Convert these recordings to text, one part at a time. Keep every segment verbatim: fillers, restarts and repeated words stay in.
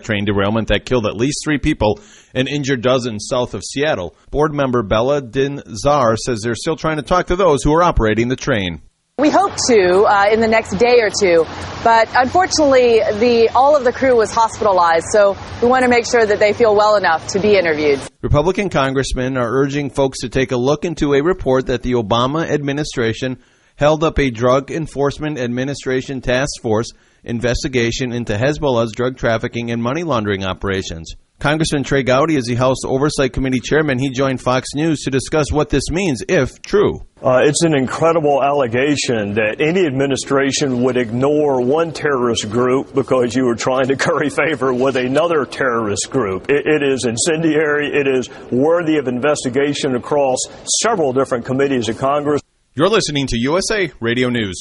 train derailment that killed at least three people and injured dozens south of Seattle. Board member Bella Dinzar says they're still trying to talk to those who are operating the train. We hope to uh, in the next day or two, but unfortunately, the all of the crew was hospitalized, so we want to make sure that they feel well enough to be interviewed. Republican congressmen are urging folks to take a look into a report that the Obama administration held up a Drug Enforcement Administration task force investigation into Hezbollah's drug trafficking and money laundering operations. Congressman Trey Gowdy is the House Oversight Committee chairman. He joined Fox News to discuss what this means, if true. Uh, it's an incredible allegation that any administration would ignore one terrorist group because you were trying to curry favor with another terrorist group. It, it is incendiary. It is worthy of investigation across several different committees of Congress. You're listening to U S A Radio News.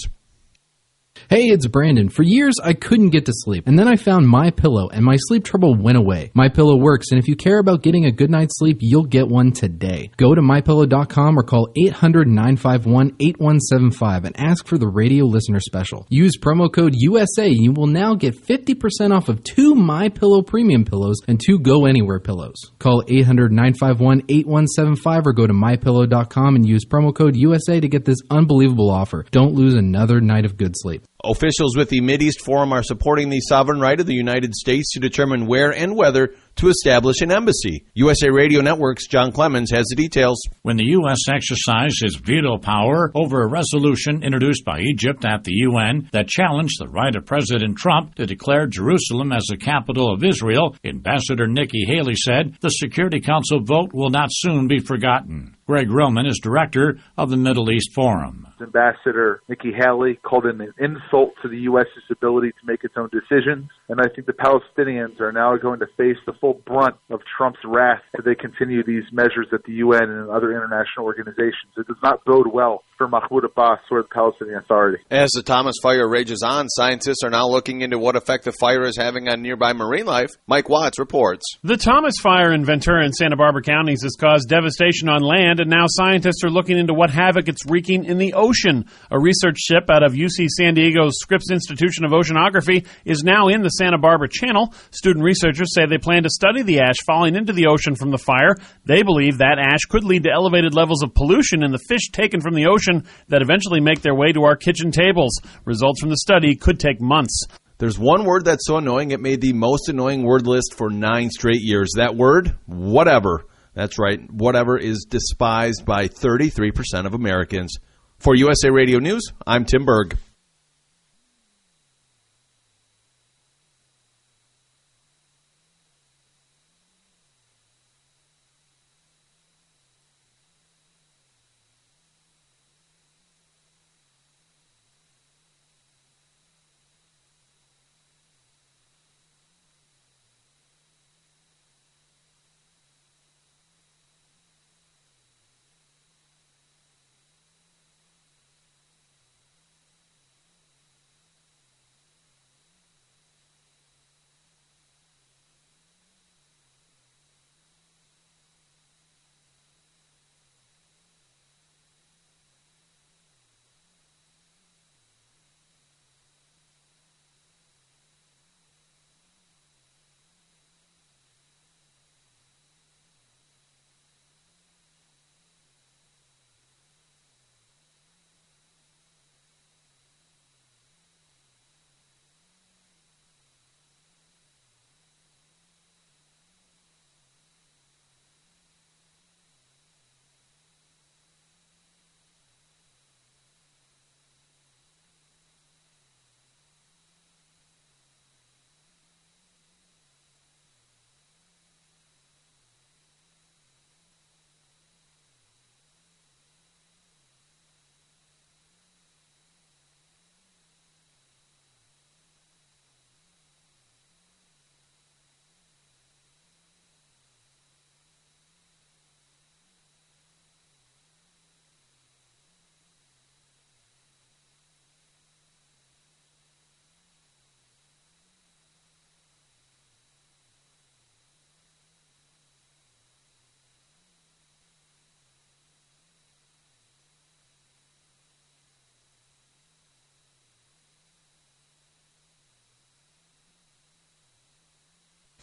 Hey, it's Brandon. For years, I couldn't get to sleep, and then I found MyPillow, and my sleep trouble went away. MyPillow works, and if you care about getting a good night's sleep, you'll get one today. Go to my pillow dot com or call eight hundred, nine five one, eight one seven five and ask for the radio listener special. Use promo code U S A, and you will now get fifty percent off of two MyPillow premium pillows and two Go Anywhere pillows. Call eight hundred, nine five one, eight one seven five or go to my pillow dot com and use promo code U S A to get this unbelievable offer. Don't lose another night of good sleep. Officials with the Mideast Forum are supporting the sovereign right of the United States to determine where and whether to establish an embassy. U S A Radio Network's John Clemens has the details. When the U S exercised its veto power over a resolution introduced by Egypt at the U N that challenged the right of President Trump to declare Jerusalem as the capital of Israel, Ambassador Nikki Haley said the Security Council vote will not soon be forgotten. Greg Roman is director of the Middle East Forum. Ambassador Nikki Haley called it an insult to the U S' ability to make its own decisions. And I think the Palestinians are now going to face the full brunt of Trump's wrath as they continue these measures at the U N and other international organizations. It does not bode well for Mahmoud Abbas or the Palestinian Authority. As the Thomas Fire rages on, scientists are now looking into what effect the fire is having on nearby marine life. Mike Watts reports. The Thomas Fire in Ventura and Santa Barbara counties has caused devastation on land, and now scientists are looking into what havoc it's wreaking in the ocean. A research ship out of U C San Diego's Scripps Institution of Oceanography is now in the Santa Barbara Channel. Student researchers say they plan to study the ash falling into the ocean from the fire. They believe that ash could lead to elevated levels of pollution in the fish taken from the ocean that eventually make their way to our kitchen tables. Results from the study could take months. There's one word that's so annoying it made the most annoying word list for nine straight years. That word, whatever. That's right, whatever is despised by thirty-three percent of Americans. For U S A Radio News, I'm Tim Berg.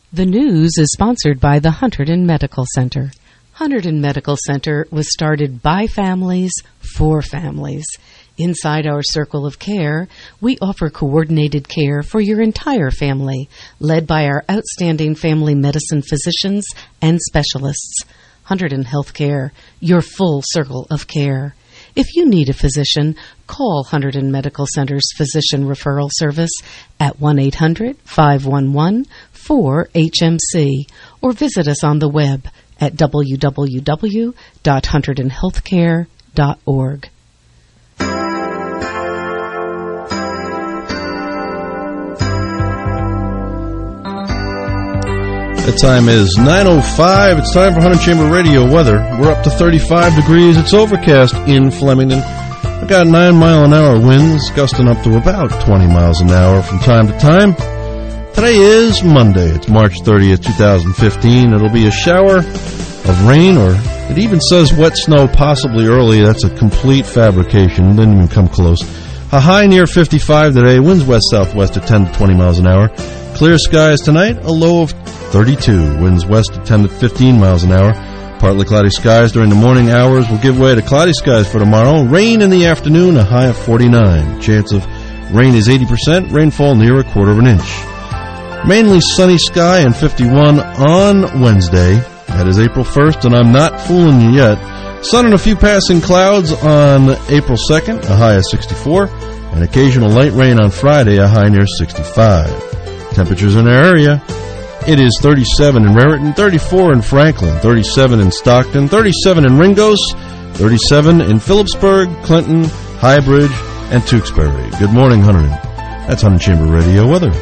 The news is sponsored by the Hunterdon Medical Center. Hunterdon Medical Center was started by families for families. Inside our circle of care, we offer coordinated care for your entire family, led by our outstanding family medicine physicians and specialists. Hunterdon Healthcare, your full circle of care. If you need a physician, call Hunterdon Medical Center's Physician Referral Service at one eight hundred, five one one, four H M C or visit us on the web at w w w dot hunterdon healthcare dot org. The time is nine oh five. It's time for Hunter Chamber Radio weather. We're up to thirty-five degrees. It's overcast in Flemington. We've got nine mile an hour winds gusting up to about twenty miles an hour from time to time. Today is Monday. It's March thirtieth, twenty fifteen. It'll be a shower of rain, or it even says wet snow possibly early. That's a complete fabrication. Didn't even come close. A high near fifty-five today. Winds west-southwest at ten to twenty miles an hour. Clear skies tonight. A low of thirty-two. Winds west at ten to fifteen miles an hour. Partly cloudy skies during the morning hours will give way to cloudy skies for tomorrow. Rain in the afternoon, a high of forty-nine. Chance of rain is eighty percent. Rainfall near a quarter of an inch. Mainly sunny sky and fifty-one on Wednesday. That is April first, and I'm not fooling you yet. Sun and a few passing clouds on April second, a high of sixty-four. And occasional light rain on Friday, a high near sixty-five. Temperatures in our area. It is thirty-seven in Raritan, thirty-four in Franklin, thirty-seven in Stockton, thirty-seven in Ringgoes, thirty-seven in Phillipsburg, Clinton, Highbridge, and Tewksbury. Good morning, Hunterdon. That's Hunter Chamber Radio weather.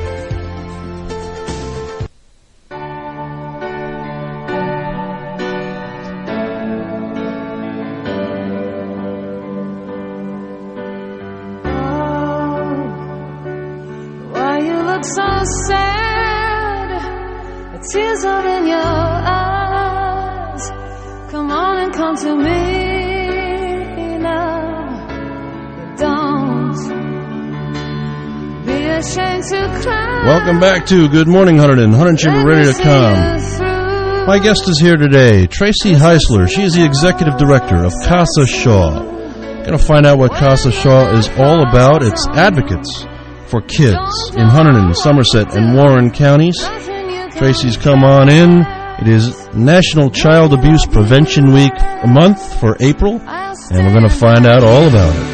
Welcome back to Good Morning Hunterdon, Hunter Chamber Radio dot com. My guest is here today, Tracy Heisler. She is the Executive Director of Casa Shaw. Going to find out what Casa Shaw is all about. It's advocates for kids in Hunterdon, Somerset, and Warren counties. Tracy's come on in. It is National Child Abuse Prevention Week a month for April, and we're going to find out all about it.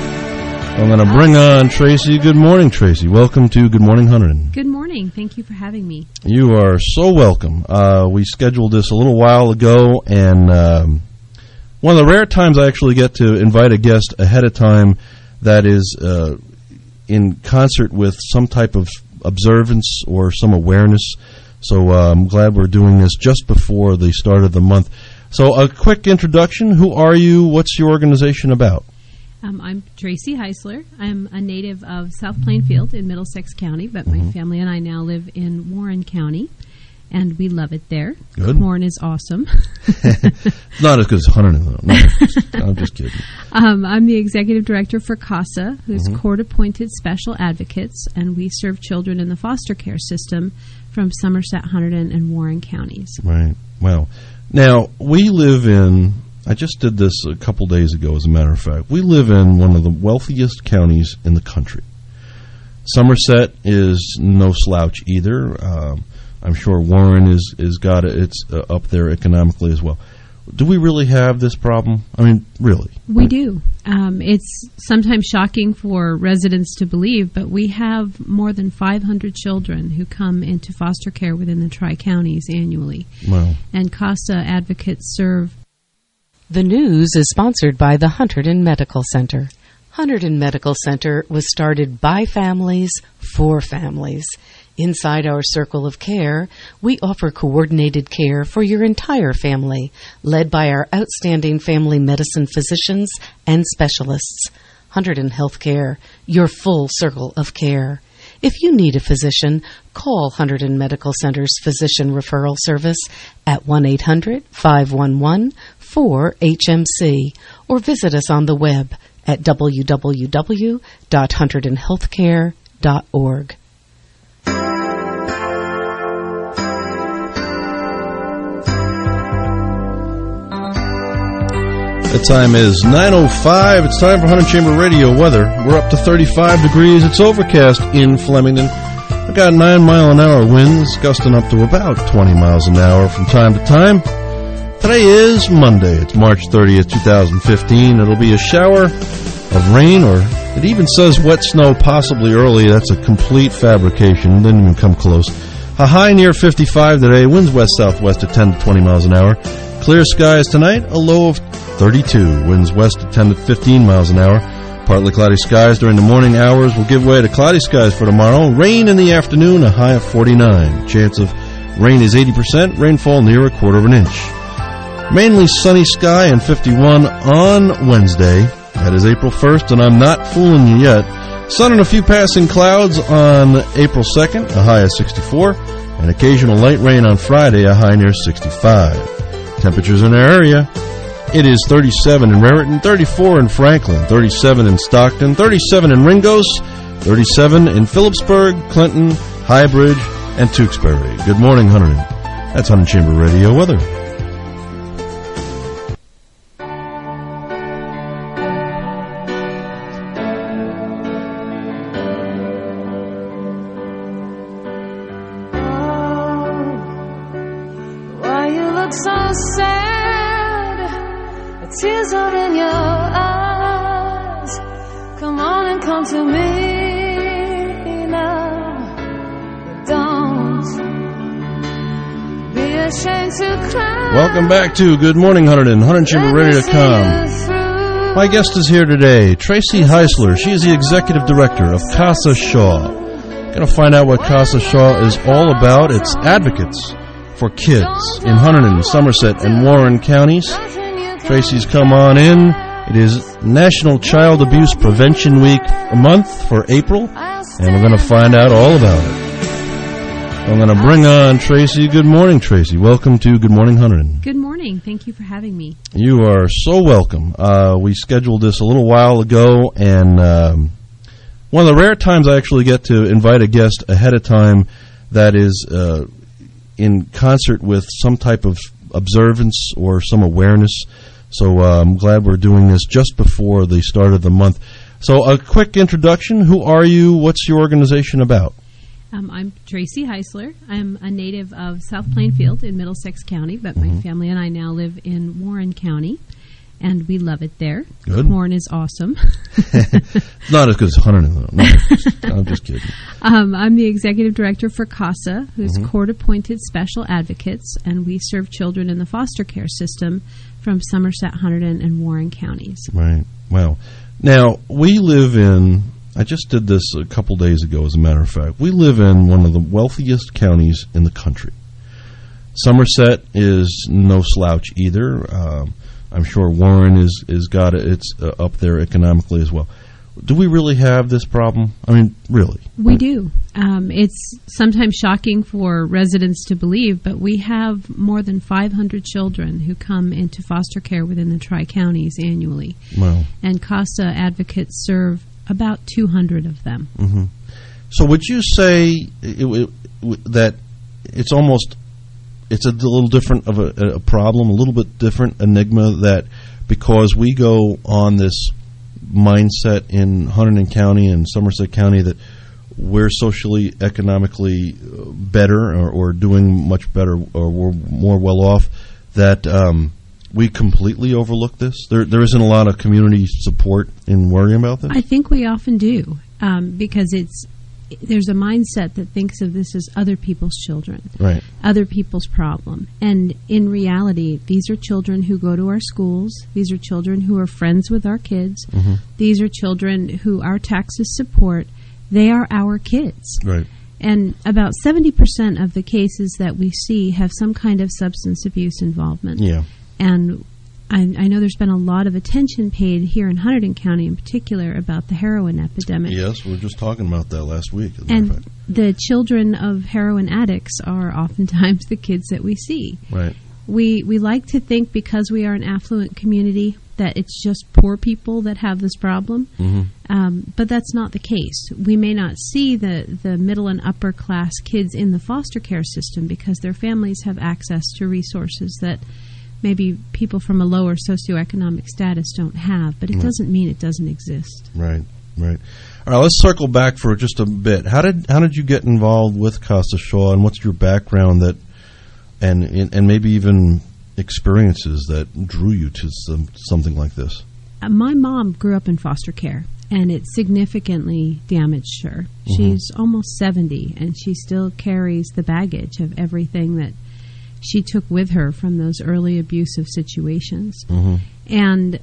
I'm going to bring on Tracy. Good morning, Tracy. Welcome to Good Morning Hunterdon. Good morning. Thank you for having me. You are so welcome. Uh, we scheduled this a little while ago, and um, one of the rare times I actually get to invite a guest ahead of time that is uh, in concert with some type of observance or some awareness. So uh, I'm glad we're doing this just before the start of the month. So a quick introduction. Who are you? What's your organization about? Um, I'm Tracy Heisler. I'm a native of South Plainfield in Middlesex County, but my mm-hmm. family and I now live in Warren County, and we love it there. Good. Corn is awesome. Not as good as Hunterdon, though. No, just, I'm just kidding. Um, I'm the Executive Director for CASA, who's mm-hmm. Court-Appointed Special Advocates, and we serve children in the foster care system from Somerset, Hunterdon, and Warren counties. Right. Well, now, we live in... I just did this a couple days ago, as a matter of fact. We live in one of the wealthiest counties in the country. Somerset is no slouch either. Um, I'm sure Warren is, is got it. It's uh, up there economically as well. Do we really have this problem? I mean, really? We do. Um, it's sometimes shocking for residents to believe, but we have more than five hundred children who come into foster care within the Tri-Counties annually. Wow. And CASA advocates serve. The news is sponsored by the Hunterdon Medical Center. Hunterdon Medical Center was started by families for families. Inside our circle of care, we offer coordinated care for your entire family, led by our outstanding family medicine physicians and specialists. Hunterdon Healthcare, your full circle of care. If you need a physician, call Hunterdon Medical Center's Physician Referral Service at one eight hundred, five one one, four H M C or visit us on the web at w w w dot hunterdon healthcare dot org. The time is nine oh five. It's time for Hunter Chamber Radio weather. We're up to thirty-five degrees. It's overcast in Flemington. We've got nine mile an hour winds, gusting up to about twenty miles an hour from time to time. Today is Monday. It's March thirtieth, twenty fifteen. It'll be a shower of rain, or it even says wet snow possibly early. That's a complete fabrication. Didn't even come close. A high near fifty-five today. Winds west-southwest at ten to twenty miles an hour. Clear skies tonight. A low of thirty-two. Winds west at ten to fifteen miles an hour. Partly cloudy skies during the morning hours will give way to cloudy skies for tomorrow. Rain in the afternoon, a high of forty-nine. Chance of rain is eighty percent. Rainfall near a quarter of an inch. Mainly sunny sky and fifty-one on Wednesday. That is April first, and I'm not fooling you yet. Sun and a few passing clouds on April second, a high of sixty-four. And occasional light rain on Friday, a high near sixty-five. Temperatures in our area. It is thirty-seven in Raritan, thirty-four in Franklin, thirty-seven in Stockton, thirty-seven in Ringgoes, thirty-seven in Phillipsburg, Clinton, Highbridge, and Tewksbury. Good morning, Hunter. That's Hunter Chamber Radio weather. Why you look so sad? Tears are in your eyes. Come on and come to me now. Don't be ashamed to cry. Welcome back to Good Morning Hunterton, hunter chamber radio dot com. My guest is here today, Tracy Heisler. She is the executive director of Casa Shaw. Going to find out what Casa Shaw is all about. It's advocates for kids in Hunterdon, Somerset, and Warren counties. Tracy's come on in. It is National Child Abuse Prevention Week a month for April, and we're going to find out all about it. I'm going to bring on Tracy. Good morning, Tracy. Welcome to Good Morning Hunterdon. Good morning. Thank you for having me. You are so welcome. Uh, we scheduled this a little while ago, and um, one of the rare times I actually get to invite a guest ahead of time that is uh, in concert with some type of observance or some awareness. So uh, I'm glad we're doing this just before the start of the month. So a quick introduction. Who are you? What's your organization about? Um, I'm Tracy Heisler. I'm a native of South Plainfield in Middlesex County, but mm-hmm. my family and I now live in Warren County, and we love it there. Good. Warren is awesome. Not as good as Hunterdon, though. No, just, I'm just kidding. Um, I'm the executive director for CASA, who's mm-hmm. court-appointed special advocates, and we serve children in the foster care system from Somerset, Hunterdon, and Warren counties. Right. Wow. Now, we live in, I just did this a couple days ago, as a matter of fact. We live in one of the wealthiest counties in the country. Somerset is no slouch either. Um, I'm sure Warren is, is got it. It's uh, up there economically as well. Do we really have this problem? I mean, really? We do. Um, it's sometimes shocking for residents to believe, but we have more than five hundred children who come into foster care within the Tri-Counties annually. Wow. And CASA advocates serve about two hundred of them. Mm-hmm. So would you say it, it, that it's almost, it's a little different of a, a problem, a little bit different enigma, that because we go on this mindset in Hunterdon County and Somerset County that we're socially, economically better or, or doing much better or we're more well off, that um, we completely overlook this? There, there isn't a lot of community support in worrying about this? I think we often do um, because it's there's a mindset that thinks of this as other people's children, right? Other people's problem. And in reality, these are children who go to our schools. These are children who are friends with our kids. Mm-hmm. These are children who our taxes support. They are our kids. Right. And about seventy percent of the cases that we see have some kind of substance abuse involvement. Yeah. And I, I know there's been a lot of attention paid here in Hunterdon County in particular about the heroin epidemic. Yes, we were just talking about that last week. As a and matter of fact. The children of heroin addicts are oftentimes the kids that we see. Right. We we like to think because we are an affluent community that it's just poor people that have this problem, mm-hmm. um, but that's not the case. We may not see the, the middle and upper class kids in the foster care system because their families have access to resources that maybe people from a lower socioeconomic status don't have, but it Right. doesn't mean it doesn't exist. Right, right. All right, let's circle back for just a bit. How did how did you get involved with Costa Shaw, and what's your background that, and and maybe even experiences that drew you to some, something like this? Uh, my mom grew up in foster care, and it significantly damaged her. Mm-hmm. She's almost seventy, and she still carries the baggage of everything that she took with her from those early abusive situations. Mm-hmm. And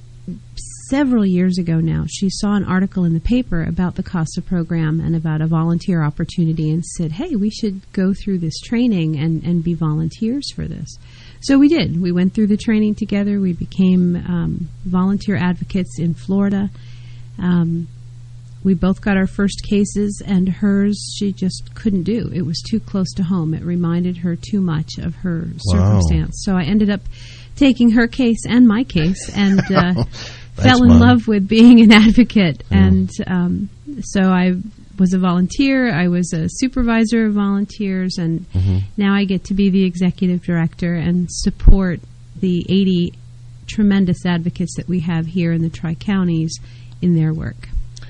several years ago now, she saw an article in the paper about the CASA program and about a volunteer opportunity and said, hey, we should go through this training and, and be volunteers for this. So we did. We went through the training together. We became um, volunteer advocates in Florida. Um, we both got our first cases, and hers she just couldn't do. It was too close to home. It reminded her too much of her Wow. circumstance. So I ended up taking her case and my case and uh, fell in fun. love with being an advocate. Yeah. And um, so I was a volunteer. I was a supervisor of volunteers, and mm-hmm. now I get to be the executive director and support the eighty tremendous advocates that we have here in the Tri-Counties in their work.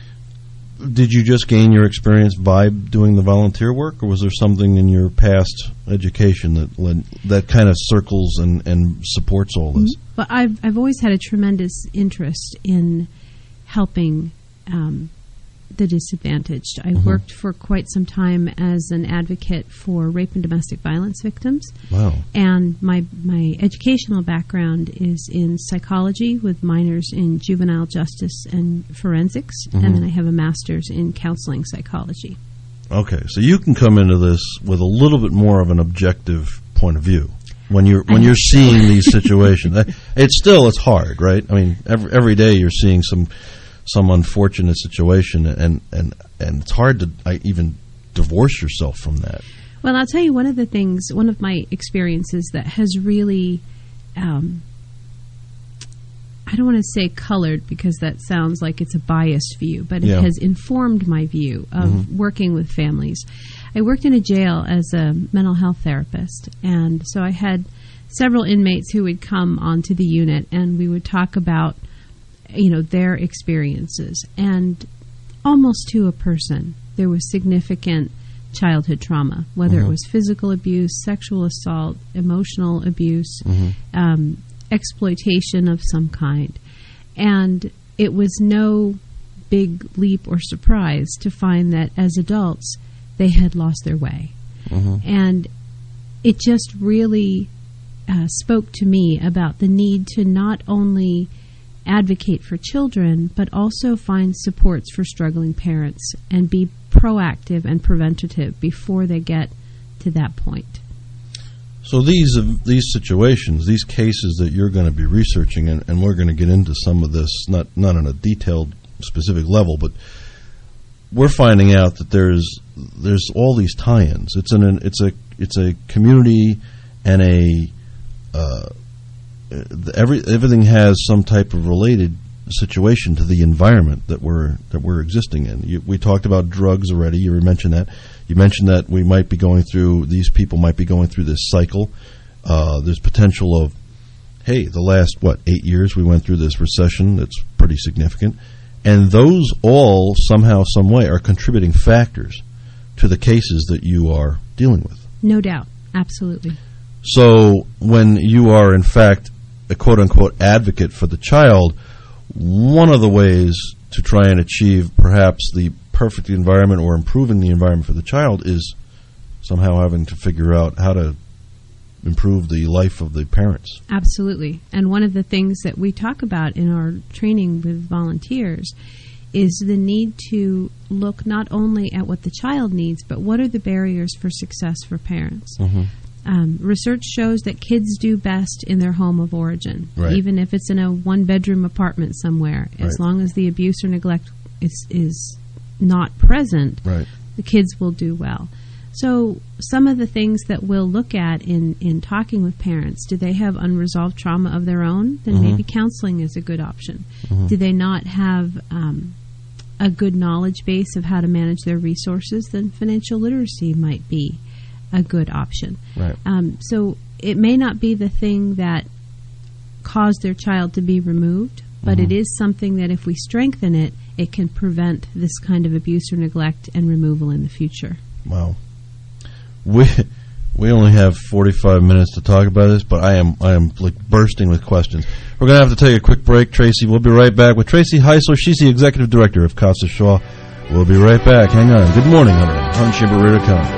Did you just gain your experience by doing the volunteer work, or was there something in your past education that led, that kind of circles and, and supports all this? Well, I've I've always had a tremendous interest in helping um, the disadvantaged. I Mm-hmm. worked for quite some time as an advocate for rape and domestic violence victims. Wow. And my my educational background is in psychology with minors in juvenile justice and forensics, Mm-hmm. and then I have a master's in counseling psychology. Okay, so you can come into this with a little bit more of an objective point of view when you're when I you're seeing these situations. It's still it's hard, right? I mean, every every day you're seeing some some unfortunate situation, and and and it's hard to I, even divorce yourself from that. Well, I'll tell you one of the things, one of my experiences that has really, um, I don't want to say colored because that sounds like it's a biased view, but Yeah. it has informed my view of Mhm. working with families. I worked in a jail as a mental health therapist, and so I had several inmates who would come onto the unit, and we would talk about, you know, their experiences. And almost to a person, there was significant childhood trauma, whether Mhm. it was physical abuse, sexual assault, emotional abuse, Mhm. um, exploitation of some kind. And it was no big leap or surprise to find that as adults, they had lost their way. Mhm. And it just really uh, spoke to me about the need to not only advocate for children, but also find supports for struggling parents and be proactive and preventative before they get to that point. So these these situations, these cases that you're going to be researching, and, and we're going to get into some of this, not not on a detailed, specific level, but we're finding out that there's there's all these tie-ins. It's an it's a it's a community and a uh, every everything has some type of related situation to the environment that we're that we're existing in. You, we talked about drugs already. You mentioned that. You mentioned that we might be going through, these people might be going through this cycle. Uh, there's potential of, hey, the last, what, eight years we went through this recession that's pretty significant. And those all somehow, some way are contributing factors to the cases that you are dealing with. No doubt. Absolutely. So when you are, in fact, a quote-unquote advocate for the child, one of the ways to try and achieve perhaps the perfect environment or improving the environment for the child is somehow having to figure out how to improve the life of the parents. Absolutely. And one of the things that we talk about in our training with volunteers is the need to look not only at what the child needs, but what are the barriers for success for parents. Mm-hmm. Um, research shows that kids do best in their home of origin, right. even if it's in a one-bedroom apartment somewhere. As right. long as the abuse or neglect is, is not present, right. the kids will do well. So some of the things that we'll look at in, in talking with parents, do they have unresolved trauma of their own? Then Mm-hmm. maybe counseling is a good option. Mm-hmm. Do they not have um, a good knowledge base of how to manage their resources? Then financial literacy might be a good option. Right. Um, so it may not be the thing that cause their child to be removed, but Mm-hmm. it is something that if we strengthen it, it can prevent this kind of abuse or neglect and removal in the future. Wow. We we only have forty-five minutes to talk about this, but I am I am like bursting with questions. We're going to have to take a quick break, Tracy. We'll be right back with Tracy Heisler. She's the executive director of Casa Shaw. We'll be right back. Hang on. Good morning, Hunter. Hunt Chamber Radio dot com.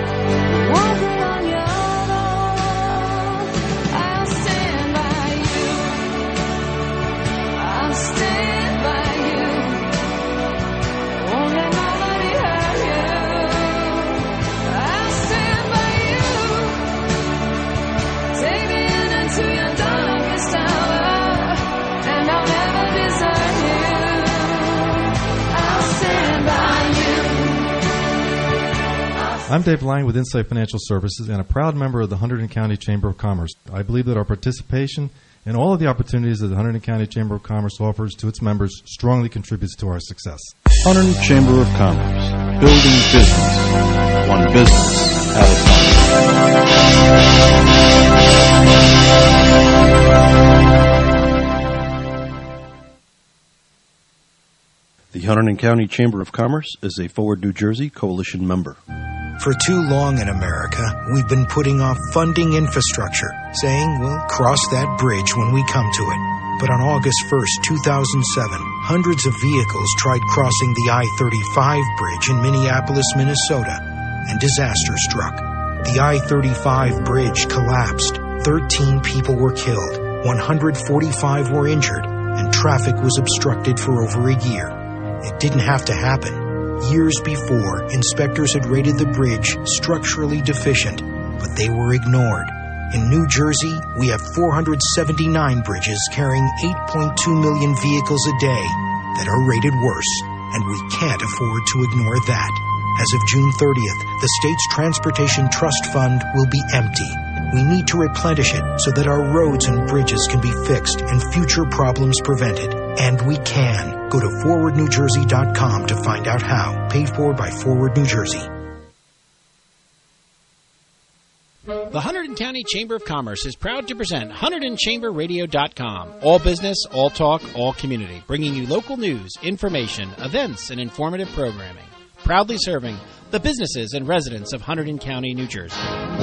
I'm Dave Lang with Insight Financial Services and a proud member of the Hunterdon County Chamber of Commerce. I believe that our participation in all of the opportunities that the Hunterdon County Chamber of Commerce offers to its members strongly contributes to our success. Hunterdon Chamber of Commerce, building business, one business at a time. The Hunterdon County Chamber of Commerce is a Forward New Jersey Coalition member. For too long in America, we've been putting off funding infrastructure, saying we'll cross that bridge when we come to it. But on August first, two thousand seven, hundreds of vehicles tried crossing the I thirty-five bridge in Minneapolis, Minnesota, and disaster struck. The I thirty-five bridge collapsed. thirteen people were killed, one hundred forty-five were injured, and traffic was obstructed for over a year. It didn't have to happen. Years before, inspectors had rated the bridge structurally deficient, but they were ignored. In New Jersey, we have four hundred seventy-nine bridges carrying eight point two million vehicles a day that are rated worse, and we can't afford to ignore that. As of June thirtieth, the state's Transportation Trust Fund will be empty. We need to replenish it so that our roads and bridges can be fixed and future problems prevented. And we can. Go to forward new jersey dot com to find out how. Paid for by Forward New Jersey. The Hunterdon County Chamber of Commerce is proud to present Hunterdon Chamber Radio dot com. All business, all talk, all community. Bringing you local news, information, events, and informative programming. Proudly serving the businesses and residents of Hunterdon County, New Jersey.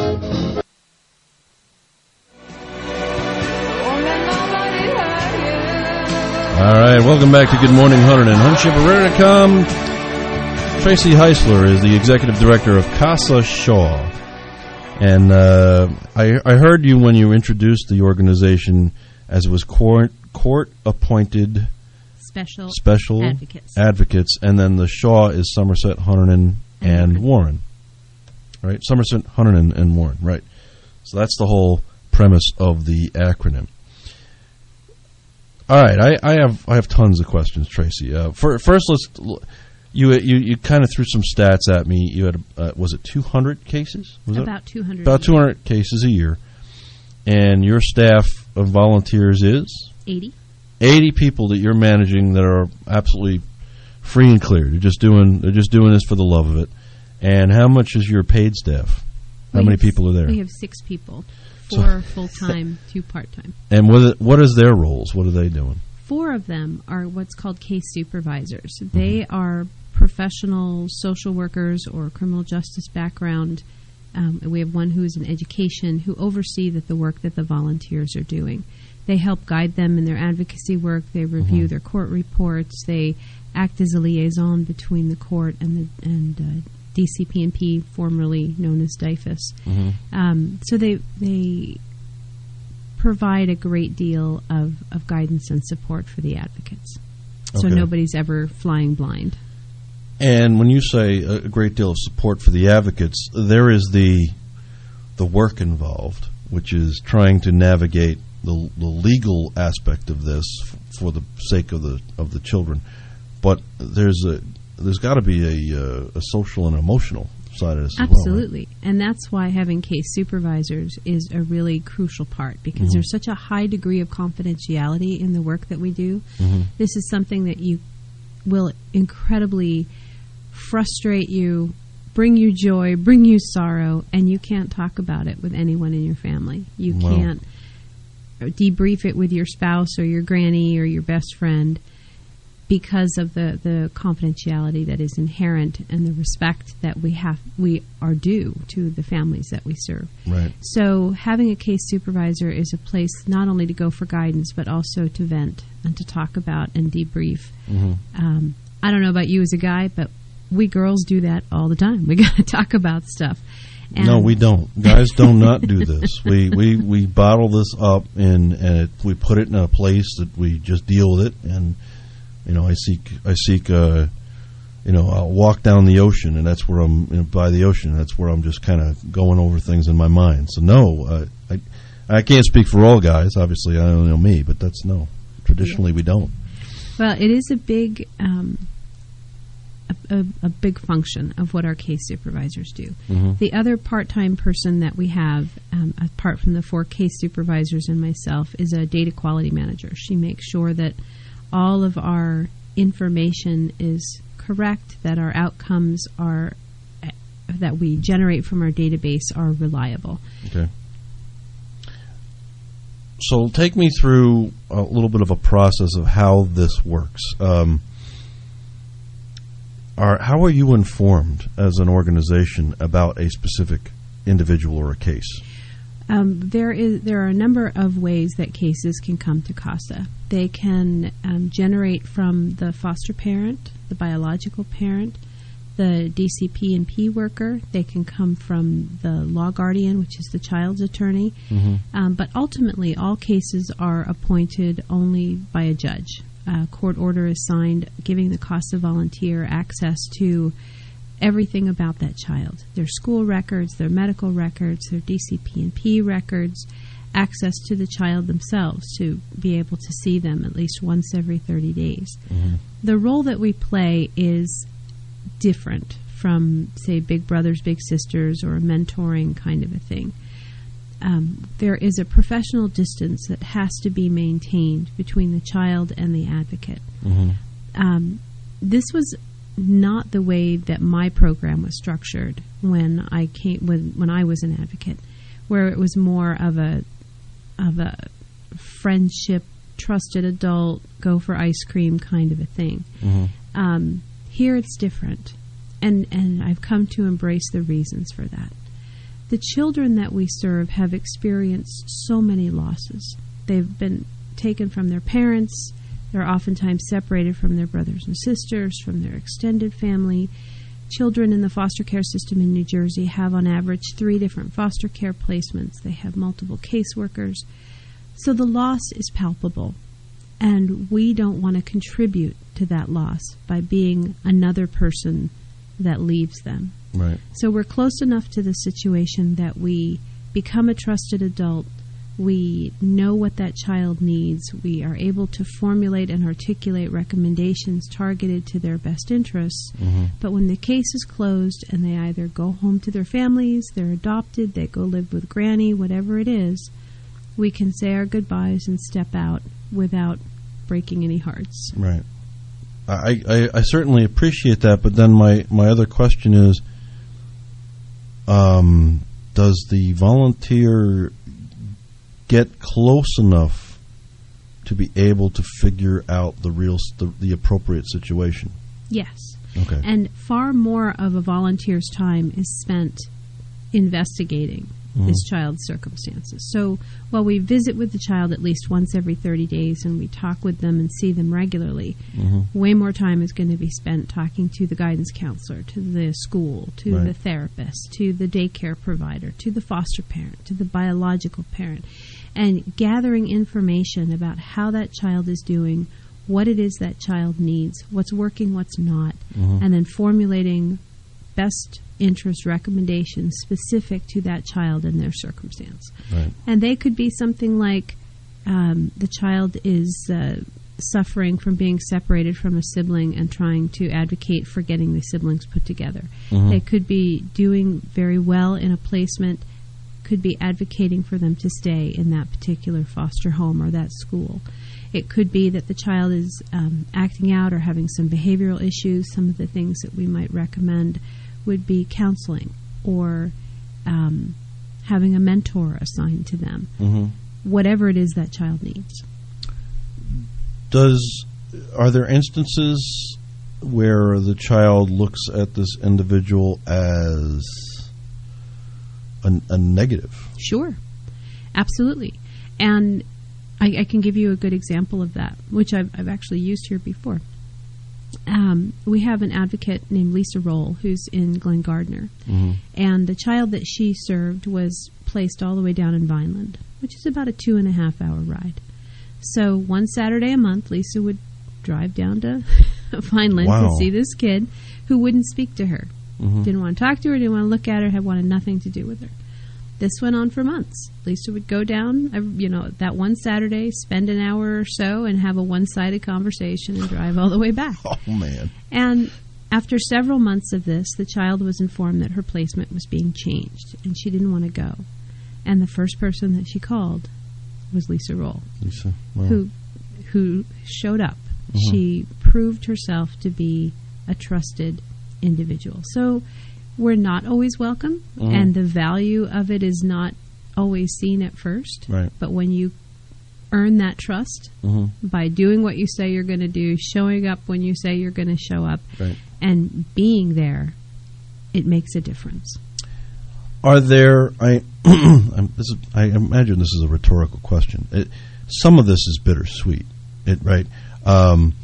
All right, welcome back to Good Morning Hunterdon. Hunt Chamber Radio dot com. Tracy Heisler is the executive director of Casa Shaw. And uh, I, I heard you when you introduced the organization as it was court, court-appointed special, special advocates. advocates, and then the Shaw is Somerset, Hunterdon, and, and Warren. Right? Somerset, Hunterdon, and Warren, right. So that's the whole premise of the acronym. All right, I, I have I have tons of questions, Tracy. Uh, for, first, let's you you you kind of threw some stats at me. You had uh, was it two hundred cases? Was about it? two hundred. About two hundred cases a year, and your staff of volunteers is eighty. Eighty people that you're managing that are absolutely free and clear. They're just doing they're just doing this for the love of it. And how much is your paid staff? How we many have, people are there? We have six people. Four full-time, two part-time. And what is, what is their roles? What are they doing? Four of them are what's called case supervisors. Mm-hmm. They are professional social workers or criminal justice background. Um, we have one who is in education who oversee that the work that the volunteers are doing. They help guide them in their advocacy work. They review mm-hmm. their court reports. They act as a liaison between the court and the and uh, D C P N P, formerly known as D I F U S. Mm-hmm. Um, so they they provide a great deal of, of guidance and support for the advocates. So okay. nobody's ever flying blind. And when you say a great deal of support for the advocates, there is the the work involved, which is trying to navigate the, the legal aspect of this f- for the sake of the of the children. But there's a there's got to be a, uh, a social and emotional side of this as well. Absolutely. Right? And that's why having case supervisors is a really crucial part, because mm-hmm. there's such a high degree of confidentiality in the work that we do. Mm-hmm. This is something that you will incredibly frustrate you, bring you joy, bring you sorrow, and you can't talk about it with anyone in your family. You wow. can't debrief it with your spouse or your granny or your best friend, because of the, the confidentiality that is inherent and the respect that we have we are due to the families that we serve. Right. So having a case supervisor is a place not only to go for guidance, but also to vent and to talk about and debrief. Mm-hmm. Um, I don't know about you as a guy, but we girls do that all the time. We got to talk about stuff. And no, we don't. Guys do not do this. We, we, we bottle this up and, and it, we put it in a place that we just deal with it. And you know, I seek, I seek, uh, you know, I'll walk down the ocean, and that's where I'm, you know, by the ocean. That's where I'm just kind of going over things in my mind. So no, uh, I, I can't speak for all guys. Obviously, I don't know me, but that's no. Traditionally, yeah. we don't. Well, it is a big, um, a, a, a big function of what our case supervisors do. Mm-hmm. The other part-time person that we have, um, apart from the four case supervisors and myself, is a data quality manager. She makes sure that all of our information is correct, that our outcomes are uh, that we generate from our database are reliable. Okay. So take me through a little bit of a process of how this works. Um, are how are you informed as an organization about a specific individual or a case? Um, there is there are a number of ways that cases can come to CASA. They can um, generate from the foster parent, the biological parent, the D C P and P worker. They can come from the law guardian, which is the child's attorney. Mm-hmm. Um, but ultimately, all cases are appointed only by a judge. A court order is signed giving the CASA volunteer access to everything about that child, their school records, their medical records, their D C P and P records, access to the child themselves to be able to see them at least once every thirty days. Mm-hmm. The role that we play is different from, say, Big Brothers, Big Sisters, or a mentoring kind of a thing. Um, there is a professional distance that has to be maintained between the child and the advocate. Mm-hmm. Um, this was not the way that my program was structured when I came when when I was an advocate, where it was more of a of a friendship, trusted adult, go for ice cream kind of a thing. Mm-hmm. Um, here it's different, and and I've come to embrace the reasons for that. The children that we serve have experienced so many losses. They've been taken from their parents. They're oftentimes separated from their brothers and sisters, from their extended family. Children in the foster care system in New Jersey have on average three different foster care placements. They have multiple caseworkers. So the loss is palpable, and we don't want to contribute to that loss by being another person that leaves them. Right. So we're close enough to the situation that we become a trusted adult. We know what that child needs. We are able to formulate and articulate recommendations targeted to their best interests. Mm-hmm. But when the case is closed and they either go home to their families, they're adopted, they go live with granny, whatever it is, we can say our goodbyes and step out without breaking any hearts. Right. I, I, I certainly appreciate that, but then my, my other question is, um, does the volunteer get close enough to be able to figure out the real the, the appropriate situation? Yes. Okay. And far more of a volunteer's time is spent investigating mm-hmm. this child's circumstances. So while we visit with the child at least once every thirty days and we talk with them and see them regularly, mm-hmm. way more time is going to be spent talking to the guidance counselor, to the school, to right. the therapist, to the daycare provider, to the foster parent, to the biological parent, and gathering information about how that child is doing, what it is that child needs, what's working, what's not, mm-hmm. and then formulating best interest recommendations specific to that child and their circumstance. Right. And they could be something like um, the child is uh, suffering from being separated from a sibling and trying to advocate for getting the siblings put together. Mm-hmm. They could be doing very well in a placement, could be advocating for them to stay in that particular foster home or that school. It could be that the child is um, acting out or having some behavioral issues. Some of the things that we might recommend would be counseling or um, having a mentor assigned to them. Mm-hmm. whatever it is that child needs. Does are there instances where the child looks at this individual as a, a negative? Sure, absolutely. And I, I can give you a good example of that, which I've, I've actually used here before. Um, we have an advocate named Lisa Roll who's in Glen Gardner. Mm-hmm. And the child that she served was placed all the way down in Vineland, which is about a two and a half hour ride. So one Saturday a month, Lisa would drive down to Vineland Wow. to see this kid who wouldn't speak to her. Mm-hmm. Didn't want to talk to her, didn't want to look at her, had wanted nothing to do with her. This went on for months. Lisa would go down, uh, you know, that one Saturday, spend an hour or so, and have a one-sided conversation and drive all the way back. Oh, man. And after several months of this, the child was informed that her placement was being changed, and she didn't want to go. And the first person that she called was Lisa Roll, Lisa, wow. who who showed up. Mhm. She proved herself to be a trusted individual. So we're not always welcome, Mhm. and the value of it is not always seen at first. Right. But when you earn that trust Mhm. by doing what you say you're going to do, showing up when you say you're going to show up, Right. and being there, it makes a difference. Are there? I I'm- this is, I imagine this is a rhetorical question. It, some of this is bittersweet, it, right? Um,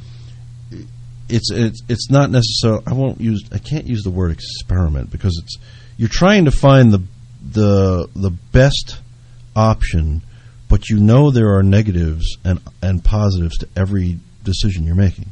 it's it's it's not necessarily. I won't use. I can't use the word experiment because it's you're trying to find the the the best option, but you know there are negatives and and positives to every decision you're making.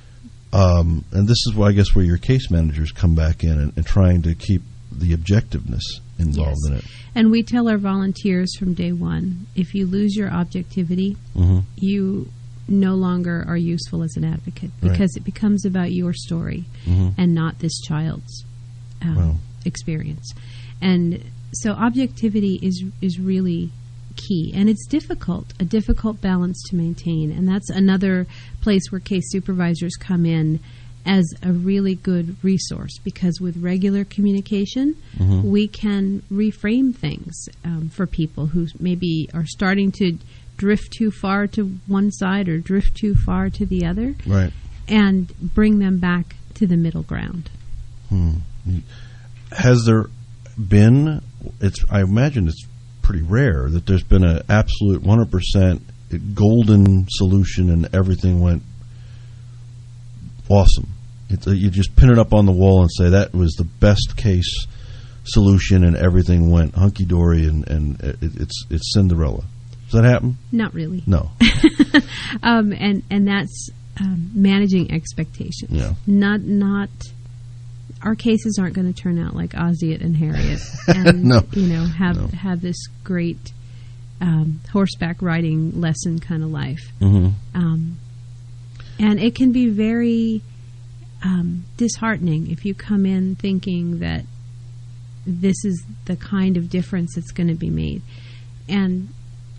Um, and this is why I guess where your case managers come back in and, and trying to keep the objectiveness involved Yes. in it. And we tell our volunteers from day one, if you lose your objectivity, Mhm. you no longer are useful as an advocate Right. because it becomes about your story Mhm. and not this child's um, Wow. experience. And so objectivity is is really key, and it's difficult, a difficult balance to maintain. And that's another place where case supervisors come in as a really good resource, because with regular communication, Mhm. we can reframe things um, for people who maybe are starting to drift too far to one side or drift too far to the other, Right. and bring them back to the middle ground. Hmm. Has there been? It's. I imagine it's pretty rare that there's been an absolute one hundred percent golden solution and everything went awesome. It's a, you just pin it up on the wall and say that was the best case solution and everything went hunky dory and and it, it's it's Cinderella. Does that happen? Not really. No. um, and and that's um, managing expectations. Yeah. Not not. Our cases aren't going to turn out like Ozzie and Harriet, and No. you know have No. have this great um, horseback riding lesson kind of life. Mhm. Um, and it can be very um, disheartening if you come in thinking that this is the kind of difference that's going to be made. And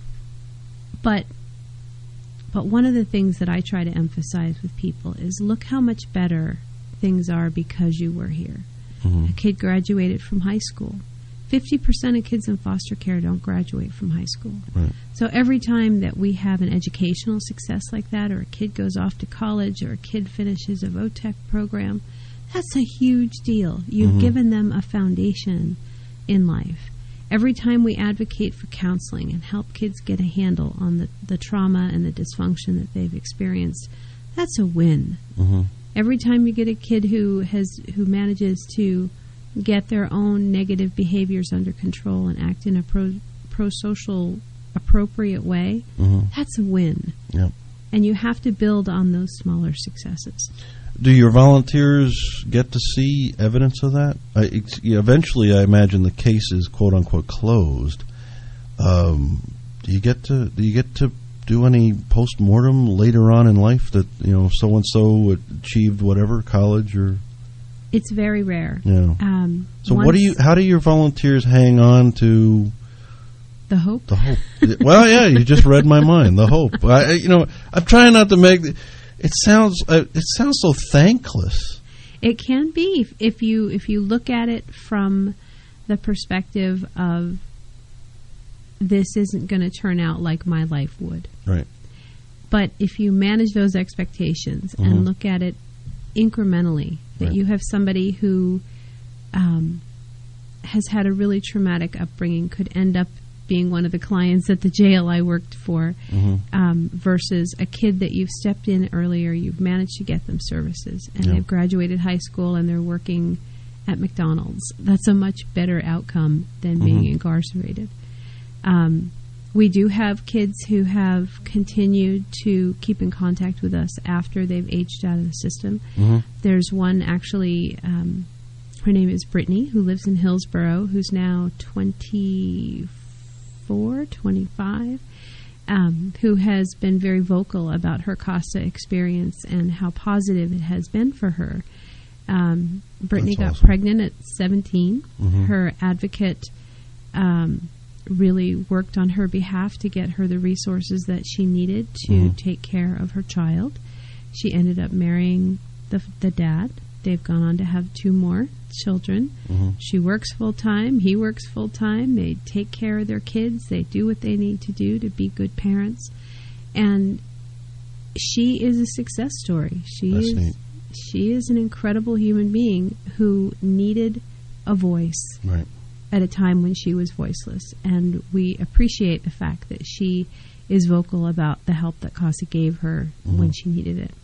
but but one of the things that I try to emphasize with people is look how much better things are because you were here. Mhm. A kid graduated from high school. fifty percent of kids in foster care don't graduate from high school. Right. So every time that we have an educational success like that, or a kid goes off to college, or a kid finishes a VOTEC program, that's a huge deal. You've Mhm. given them a foundation in life. Every time we advocate for counseling and help kids get a handle on the, the trauma and the dysfunction that they've experienced, that's a win. Mhm. Every time you get a kid who has who manages to get their own negative behaviors under control and act in a pro pro-social appropriate way, Mhm. that's a win. Yep. And you have to build on those smaller successes. Do your volunteers get to see evidence of that? I, it's, yeah, eventually, I imagine the case is "quote unquote" closed. Um, do you get to do you get to do any post mortem later on in life that you know so and so achieved whatever college or? It's very rare. Yeah. Um, So what do you? How do your volunteers hang on to the hope? The hope. Well, yeah, you just read my mind. The hope. I, you know, I'm trying not to make. It sounds. Uh, it sounds so thankless. It can be if, if you if you look at it from the perspective of this isn't going to turn out like my life would. Right. But if you manage those expectations Mhm. and look at it incrementally, that Right. you have somebody who um, has had a really traumatic upbringing, could end up being one of the clients at the jail I worked for, Mhm. um, versus a kid that you've stepped in earlier, you've managed to get them services, and Yeah. they've graduated high school and they're working at McDonald's. That's a much better outcome than being Mhm. incarcerated. Um, we do have kids who have continued to keep in contact with us after they've aged out of the system. Mhm. There's one actually, um, her name is Brittany, who lives in Hillsborough, who's now twenty-four, twenty-five, um, who has been very vocal about her CASA experience and how positive it has been for her. Um, Brittany That's got awesome. pregnant at seventeen. Mhm. Her advocate um, really worked on her behalf to get her the resources that she needed to Mhm. take care of her child. She ended up marrying the, the dad. They've gone on to have two more children. Mhm. She works full time. He works full time. They take care of their kids. They do what they need to do to be good parents. And she is a success story. She That's is neat. she is an incredible human being who needed a voice Right. at a time when she was voiceless. And we appreciate the fact that she is vocal about the help that CASA gave her Mhm. when she needed it.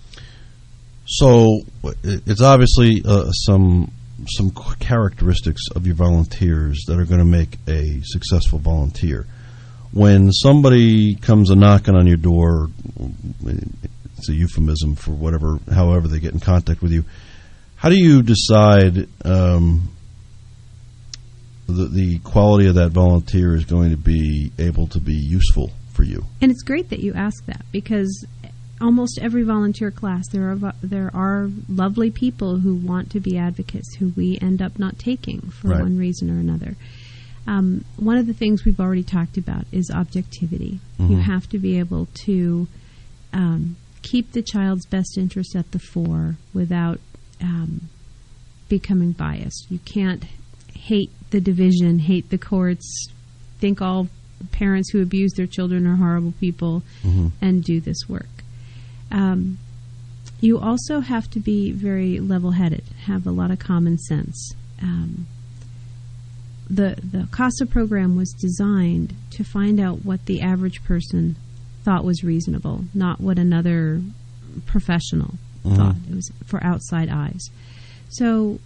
So it- it's obviously uh, some some characteristics of your volunteers that are going to make a successful volunteer. When somebody comes a knocking on your door, it's a euphemism for whatever, however they get in contact with you. How do you decide um, the, the quality of that volunteer is going to be able to be useful for you? And it's great that you ask that, because almost every volunteer class there are vo- there are lovely people who want to be advocates who we end up not taking for Right. one reason or another. Um, one of the things we've already talked about is objectivity. You Mhm. have to be able to um, keep the child's best interest at the fore without um, becoming biased. You can't hate the division, hate the courts, think all parents who abuse their children are horrible people, Mhm. and do this work. Um, you also have to be very level-headed, have a lot of common sense. Um, the the CASA program was designed to find out what the average person thought was reasonable, not what another professional Mhm. thought. It was for outside eyes. So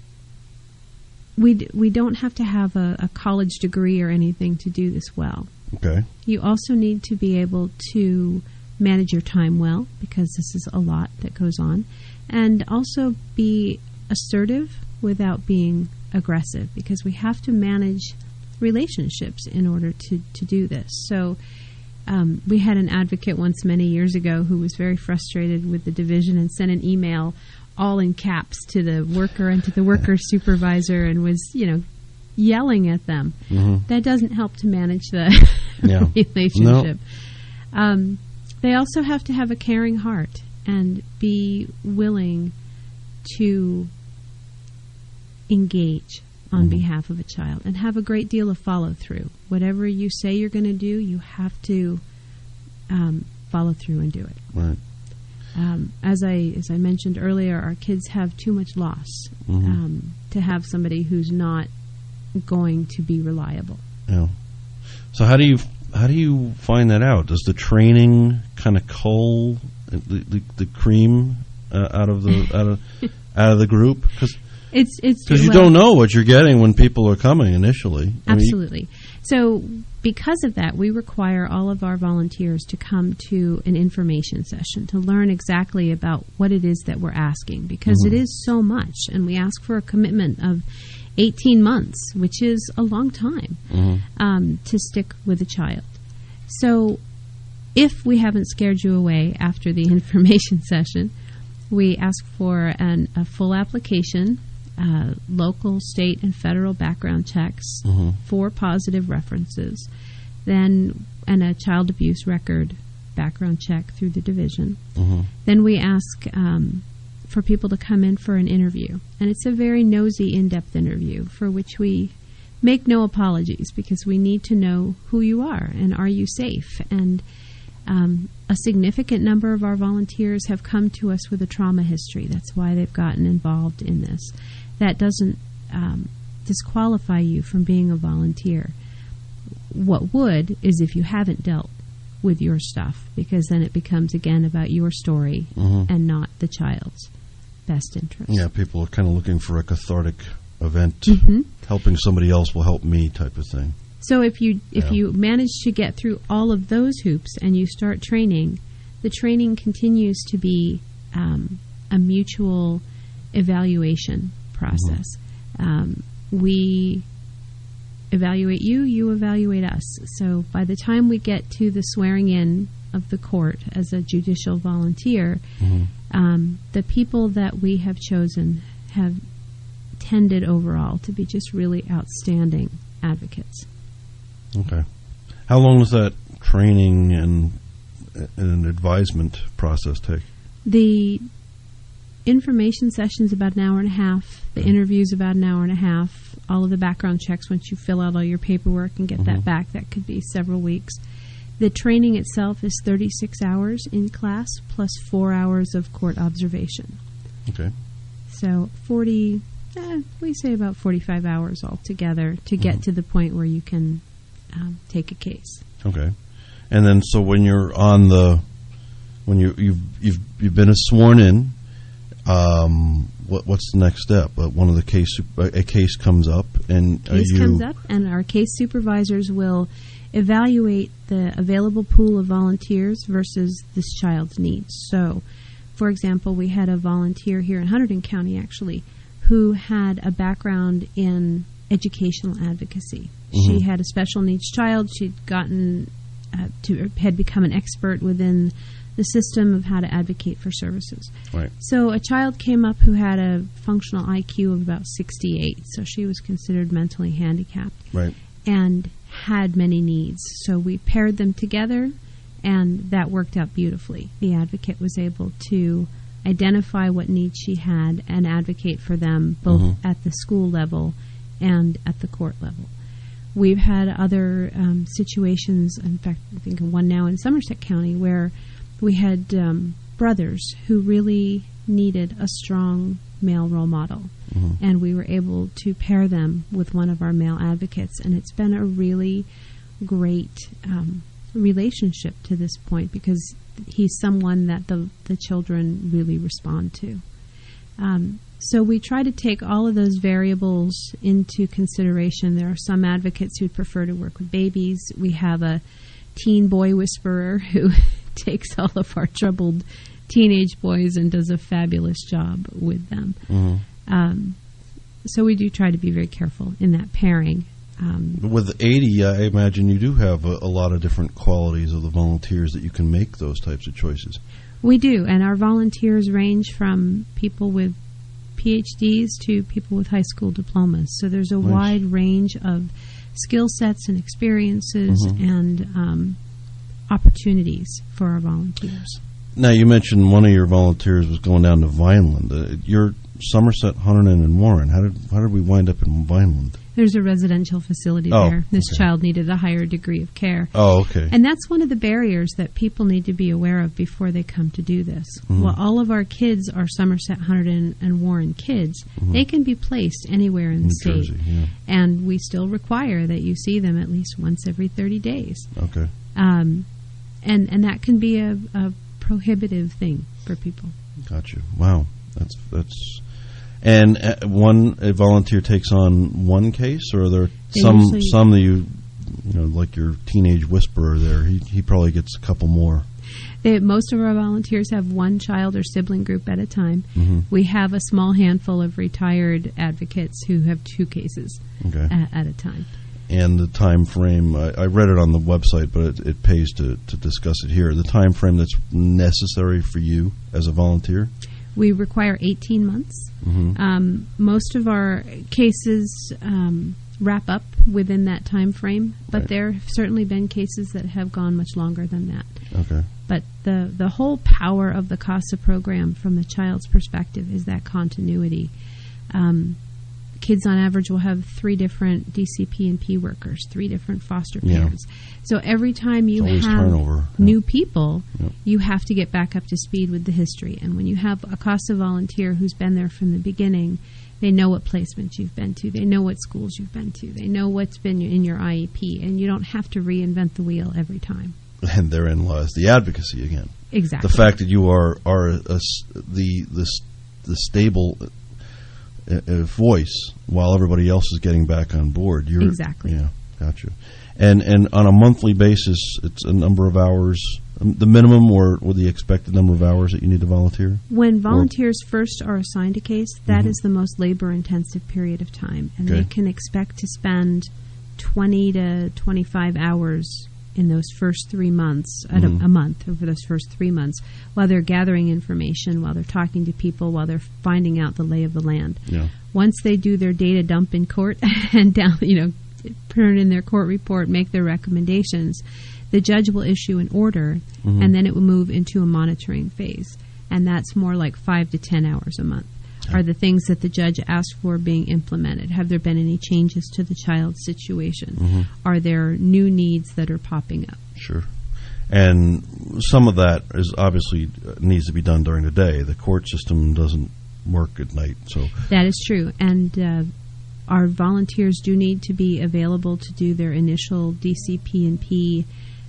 we d- we don't have to have a, a college degree or anything to do this well. Okay. You also need to be able to manage your time well, because this is a lot that goes on, and also be assertive without being aggressive, because we have to manage relationships in order to, to do this. So um, we had an advocate once many years ago who was very frustrated with the division and sent an email all in caps to the worker and to the worker supervisor and was, you know, yelling at them. Mhm. That doesn't help to manage the Yeah. relationship. Um, they also have to have a caring heart and be willing to engage on Mhm. behalf of a child and have a great deal of follow through. Whatever you say you're going to do, you have to um, follow through and do it. Right. Um, as I as I mentioned earlier, our kids have too much loss Mhm. um, to have somebody who's not going to be reliable. Yeah. So how do you how do you find that out? Does the training kind of cull the, the, the cream uh, out of the out of out of the group? Because It's it's you well, don't know what you're getting when people are coming initially. I mean, Absolutely. So because of that, we require all of our volunteers to come to an information session to learn exactly about what it is that we're asking, because Mhm. it is so much, and we ask for a commitment of eighteen months, which is a long time, Mhm. um, to stick with a child. So if we haven't scared you away after the information session, we ask for an, a full application, uh, local, state, and federal background checks, Mhm. four positive references, then and a child abuse record background check through the division. Mhm. Then we ask um, for people to come in for an interview, and it's a very nosy, in-depth interview for which we make no apologies, because we need to know who you are and are you safe. And um, a significant number of our volunteers have come to us with a trauma history. That's why they've gotten involved in this. That doesn't um, disqualify you from being a volunteer. What would is if you haven't dealt with your stuff, because then it becomes, again, about your story Mhm. and not the child's best interest. Yeah, people are kind of looking for a cathartic event. Mhm. Helping somebody else will help me type of thing. So if you if Yeah. you manage to get through all of those hoops and you start training, the training continues to be um, a mutual evaluation process. Um, we evaluate you, you evaluate us. So by the time we get to the swearing in of the court as a judicial volunteer, um, the people that we have chosen have tended overall to be just really outstanding advocates. Okay. How long does that training and and advisement process take? The information session's about an hour and a half. The interview's about an hour and a half. All of the background checks, once you fill out all your paperwork and get that Mhm. back, that could be several weeks. The training itself is thirty-six hours in class plus four hours of court observation. Okay. So forty, eh, we say about forty-five hours altogether to get to the point where you can um, take a case. Okay. And then, so when you're on the, when you you've you've you've been sworn in, um, what what's the next step? Uh, one of the case a case comes up, and uh, Case you comes up, and our case supervisors will evaluate the available pool of volunteers versus this child's needs. So, for example, we had a volunteer here in Hunterdon County, actually, who had a background in educational advocacy. She Mhm. had a special needs child. She'd gotten uh, to had become an expert within the system of how to advocate for services. Right. So a child came up who had a functional I Q of about sixty-eight, so she was considered mentally handicapped. Right. And had many needs. So we paired them together, and that worked out beautifully. The advocate was able to identify what needs she had and advocate for them both Mhm. at the school level and at the court level. We've had other um, situations, in fact, I think of one now in Somerset County, where we had um, brothers who really needed a strong male role model. Mhm. And we were able to pair them with one of our male advocates. And it's been a really great um, relationship to this point, because he's someone that the, the children really respond to. Um, so we try to take all of those variables into consideration. There are some advocates who prefer to work with babies. We have a teen boy whisperer who takes all of our troubled teenage boys and does a fabulous job with them. Mhm. Um, so we do try to be very careful in that pairing. Um, With eighty, I imagine you do have a, a lot of different qualities of the volunteers that you can make those types of choices. we do, and our volunteers range from people with P H Ds to people with high school diplomas. So there's a Nice. wide range of skill sets and experiences Mhm. and um, opportunities for our volunteers. Now, you mentioned one of your volunteers was going down to Vineland. Uh, you're Somerset, Hunterdon, and Warren. How did how did we wind up in Vineland? There's a residential facility Oh, there. This okay. child needed a higher degree of care. Oh, okay. And that's one of the barriers that people need to be aware of before they come to do this. Mhm. While all of our kids are Somerset, Hunterdon, and Warren kids, Mhm. they can be placed anywhere in the New state. Jersey, yeah. And we still require that you see them at least once every thirty days. Okay. Um, and, and that can be a, a prohibitive thing for people. Gotcha. Wow. That's that's. And uh, one a volunteer takes on one case, or are there They some usually- some that you you know, like your teenage whisperer there? He he probably gets a couple more. They, most of our volunteers have one child or sibling group at a time. Mhm. We have a small handful of retired advocates who have two cases Okay. at, at a time. And the time frame, I, I read it on the website, but it, it pays to, to discuss it here. The time frame that's necessary for you as a volunteer? We require eighteen months. Mhm. Um, most of our cases um, wrap up within that time frame, but Right. there have certainly been cases that have gone much longer than that. Okay. But the, the whole power of the CASA program from the child's perspective is that continuity. Um, kids on average will have three different D C P and P workers, three different foster Yeah. parents. So every time you It's always have turnover. new people, Yep. you have to get back up to speed with the history. And when you have a CASA volunteer who's been there from the beginning, they know what placements you've been to. They know what schools you've been to. They know what's been in your I E P. And you don't have to reinvent the wheel every time. And therein lies the advocacy again. Exactly. The fact that you are are a s the the s- the stable uh, uh, voice while everybody else is getting back on board. You're, Exactly. Yeah, gotcha. And and on a monthly basis, it's a number of hours, um, the minimum or, or the expected number of hours that you need to volunteer. When volunteers or, first are assigned a case, that mm-hmm. is the most labor-intensive period of time, and okay. they can expect to spend twenty to twenty-five hours in those first three months, at mm-hmm. a, a month, over those first three months, while they're gathering information, while they're talking to people, while they're finding out the lay of the land. Yeah. Once they do their data dump in court and down, you know, turn in their court report, make their recommendations, the judge will issue an order, mm-hmm. and then it will move into a monitoring phase. And that's more like five to ten hours a month. Are the things that the judge asked for being implemented? Have there been any changes to the child's situation? Mm-hmm. Are there new needs that are popping up? Sure. And some of that is obviously uh, needs to be done during the day. The court system doesn't work at night, so That is true. And uh, our volunteers do need to be available to do their initial D C P and P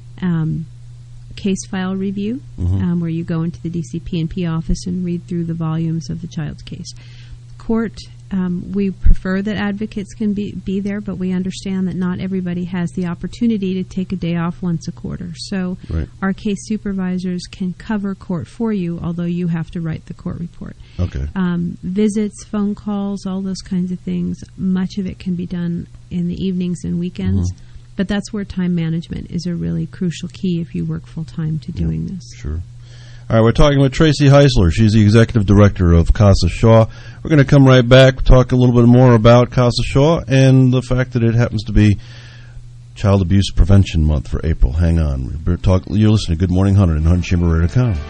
um, case file review, mm-hmm. um, where you go into the D C P and P office and read through the volumes of the child's case. Court, um, we prefer that advocates can be, be there, but we understand that not everybody has the opportunity to take a day off once a quarter. So right. our case supervisors can cover court for you, although you have to write the court report. Okay. Um, visits, phone calls, all those kinds of things, much of it can be done in the evenings and weekends. Mm-hmm. But that's where time management is a really crucial key if you work full-time to doing yeah, this. Sure. All right, we're talking with Tracy Heisler. She's the executive director of CASA Shaw. We're going to come right back, talk a little bit more about CASA Shaw and the fact that it happens to be Child Abuse Prevention Month for April. Hang on. We're talk, you're listening to Good Morning Hunter and Hunter Chamber Radio dot com.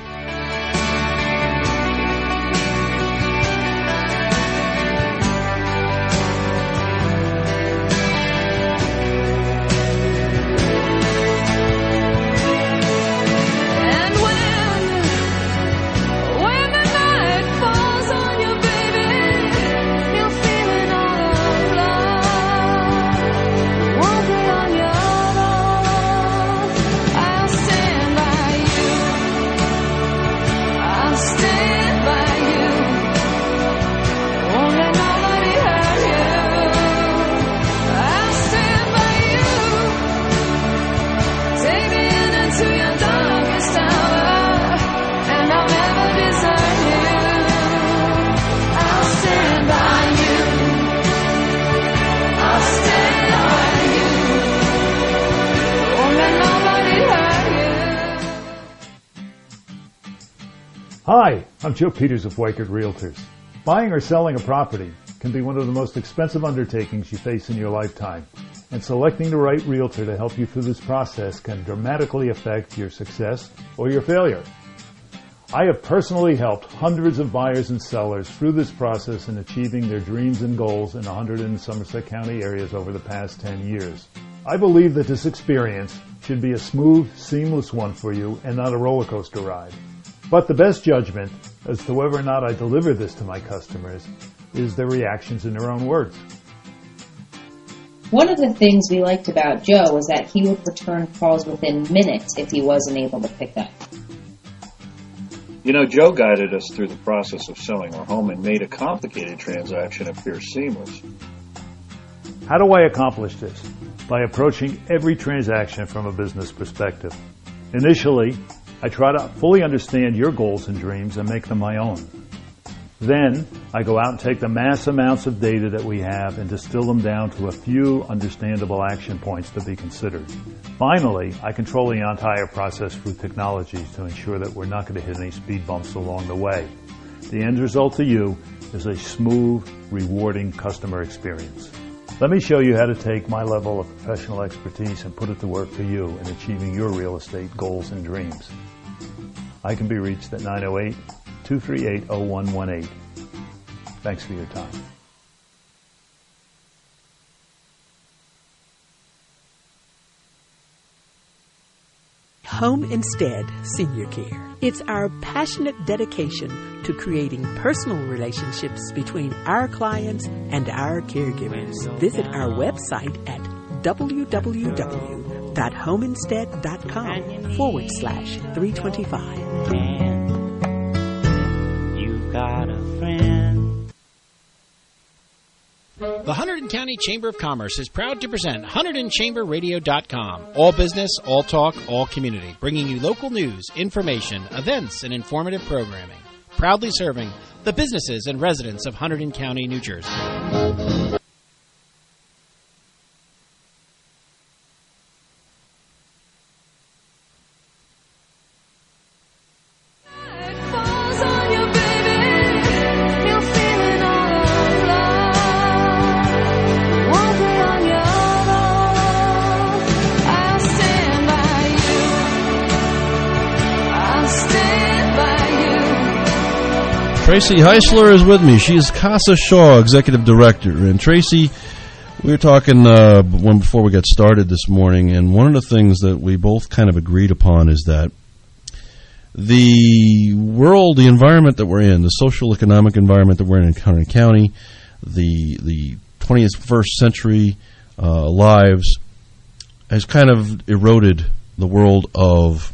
Hi, I'm Joe Peters of Weichert Realtors. Buying or selling a property can be one of the most expensive undertakings you face in your lifetime, and selecting the right realtor to help you through this process can dramatically affect your success or your failure. I have personally helped hundreds of buyers and sellers through this process in achieving their dreams and goals in one hundred in Somerset County areas over the past ten years. I believe that this experience should be a smooth, seamless one for you and not a roller coaster ride. But the best judgment as to whether or not I deliver this to my customers is their reactions in their own words. One of the things we liked about Joe was that he would return calls within minutes if he wasn't able to pick up. You know, Joe guided us through the process of selling our home and made a complicated transaction appear seamless. How do I accomplish this? By approaching every transaction from a business perspective. Initially, I try to fully understand your goals and dreams and make them my own. Then, I go out and take the mass amounts of data that we have and distill them down to a few understandable action points to be considered. Finally, I control the entire process through technologies to ensure that we're not going to hit any speed bumps along the way. The end result to you is a smooth, rewarding customer experience. Let me show you how to take my level of professional expertise and put it to work for you in achieving your real estate goals and dreams. I can be reached at nine oh eight, two three eight, oh one one eight. Thanks for your time. Home Instead Senior Care. It's our passionate dedication to creating personal relationships between our clients and our caregivers. Visit our website at www.homeinstead.com forward slash 325. You got a friend. The Hunterdon County Chamber of Commerce is proud to present Hunterdon Chamber Radio dot com. All business, all talk, all community. Bringing you local news, information, events, and informative programming. Proudly serving the businesses and residents of Hunterdon County, New Jersey. Tracy Heisler is with me. She is Casa Shaw, Executive Director. And Tracy, we were talking uh, when before we got started this morning, and one of the things that we both kind of agreed upon is that the world, the environment that we're in, the social economic environment that we're in in Hunterdon County, the the twenty-first century uh, lives, has kind of eroded the world of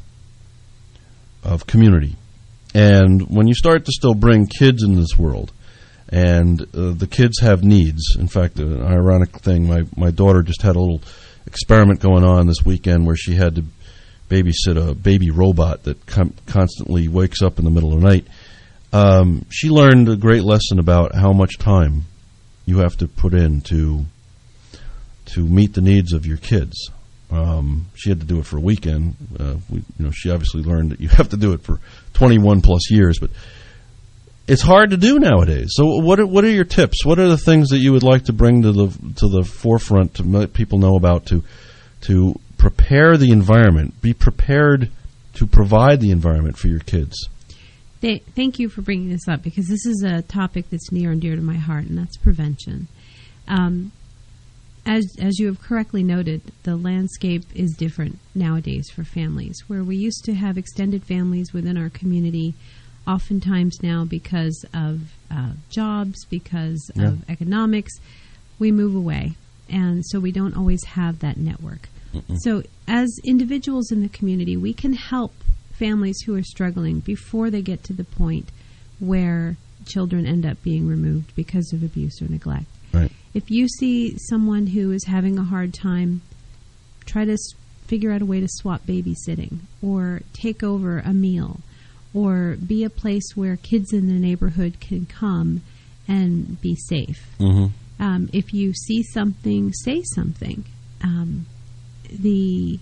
of community. And when you start to still bring kids in this world, and uh, the kids have needs. In fact, an ironic thing, my, my daughter just had a little experiment going on this weekend where she had to babysit a baby robot that com- constantly wakes up in the middle of the night. Um, she learned a great lesson about how much time you have to put in to, to meet the needs of your kids. Um, she had to do it for a weekend. Uh, we, you know, she obviously learned that you have to do it for twenty-one plus years, but it's hard to do nowadays. So, what are, what are your tips? What are the things that you would like to bring to the to the forefront to let people know about to to prepare the environment, be prepared to provide the environment for your kids? Thank you for bringing this up, because this is a topic that's near and dear to my heart, and that's prevention. Um, As as you have correctly noted, the landscape is different nowadays for families. Where we used to have extended families within our community, oftentimes now because of uh, jobs, because yeah. of economics, we move away. And so we don't always have that network. Mm-mm. So as individuals in the community, we can help families who are struggling before they get to the point where children end up being removed because of abuse or neglect. Right. If you see someone who is having a hard time, try to s- figure out a way to swap babysitting or take over a meal or be a place where kids in the neighborhood can come and be safe. Mm-hmm. Um, if you see something, say something. Um, the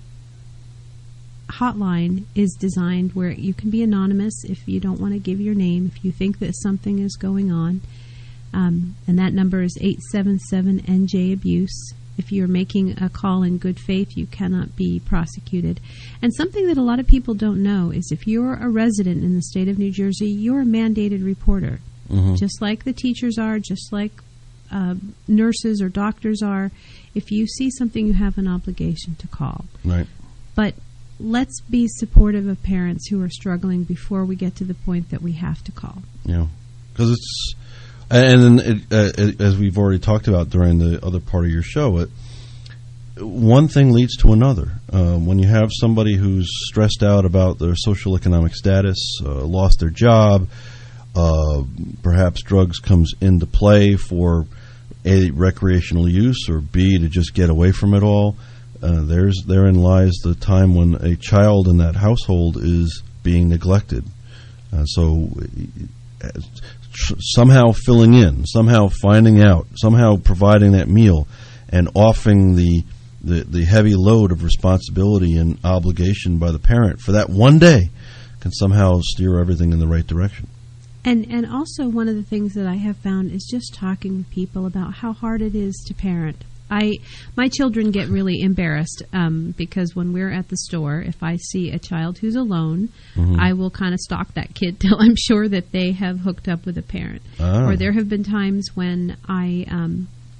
hotline is designed where you can be anonymous if you don't want to give your name, if you think that something is going on. Um, and that number is eight seven seven N J abuse. If you're making a call in good faith, you cannot be prosecuted. And something that a lot of people don't know is if you're a resident in the state of New Jersey, you're a mandated reporter. Mm-hmm. Just like the teachers are, just like uh, nurses or doctors are. If you see something, you have an obligation to call. Right. But let's be supportive of parents who are struggling before we get to the point that we have to call. Yeah, because it's... And then, it, uh, as we've already talked about during the other part of your show, it, one thing leads to another. Uh, when you have somebody who's stressed out about their social economic status, uh, lost their job, uh, perhaps drugs comes into play for A, recreational use, or B, to just get away from it all, uh, there's therein lies the time when a child in that household is being neglected. Uh, so... Uh, somehow filling in, somehow finding out, somehow providing that meal, and offing the, the the heavy load of responsibility and obligation by the parent for that one day can somehow steer everything in the right direction. And and also one of the things that I have found is just talking with people about how hard it is to parent. I my children get really embarrassed um, because when we're at the store, if I see a child who's alone, mm-hmm. I will kind of stalk that kid till I'm sure that they have hooked up with a parent. Oh. Or there have been times when I um,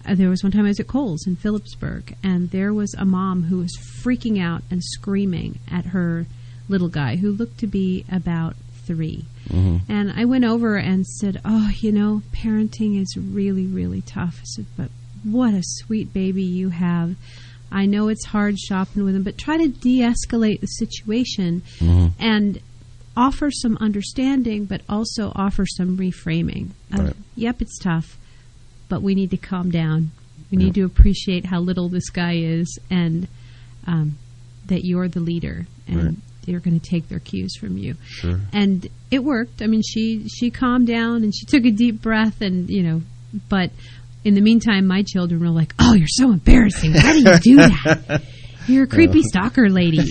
uh, there was one time I was at Kohl's in Phillipsburg, and there was a mom who was freaking out and screaming at her little guy who looked to be about three. Mm-hmm. And I went over and said, oh, you know, parenting is really, really tough. I said, but what a sweet baby you have. I know it's hard shopping with him, but try to de-escalate the situation mm-hmm. and offer some understanding, but also offer some reframing. Of, right. Yep, it's tough, but we need to calm down. We yep. need to appreciate how little this guy is, and um, that you're the leader, and right. they're going to take their cues from you. Sure. And it worked. I mean, she she calmed down and she took a deep breath, and you know, but in the meantime, my children were like, "Oh, you're so embarrassing! Why do you do that? You're a creepy stalker lady."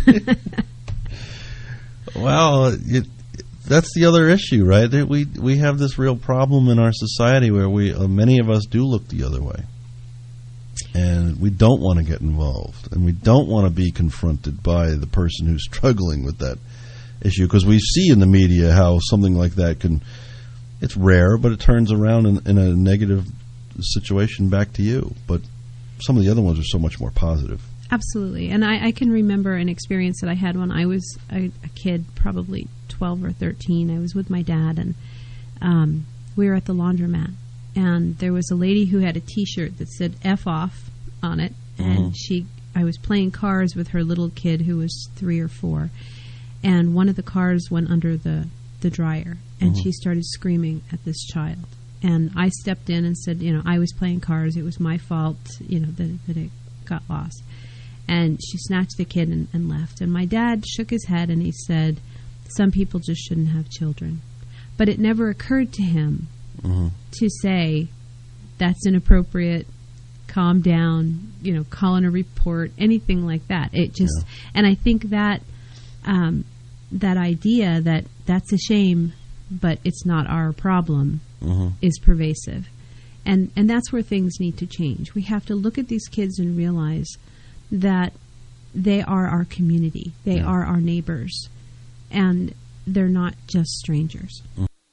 Well, it, that's the other issue, right? That we we have this real problem in our society where we uh, many of us do look the other way, and we don't want to get involved, and we don't want to be confronted by the person who's struggling with that issue, because we see in the media how something like that can. It's rare, but it turns around in, in a negative situation back to you. But some of the other ones are so much more positive. Absolutely. And I, I can remember an experience that I had when I was a, a kid, probably twelve or thirteen. I was with my dad, and um, we were at the laundromat. And there was a lady who had a T-shirt that said F off on it. Mm-hmm. And she, I was playing cars with her little kid who was three or four. And one of the cars went under the, the dryer. And mm-hmm. she started screaming at this child. And I stepped in and said, you know, I was playing cars. It was my fault, you know, that, that it got lost. And she snatched the kid and, and left. And my dad shook his head and he said, some people just shouldn't have children. But it never occurred to him mm-hmm. to say, that's inappropriate, calm down, you know, call in a report, anything like that. It just, yeah. and I think that um, that idea that that's a shame, but it's not our problem, mm-hmm. is pervasive. And and that's where things need to change. We have to look at these kids and realize that they are our community. They yeah. are our neighbors. And they're not just strangers.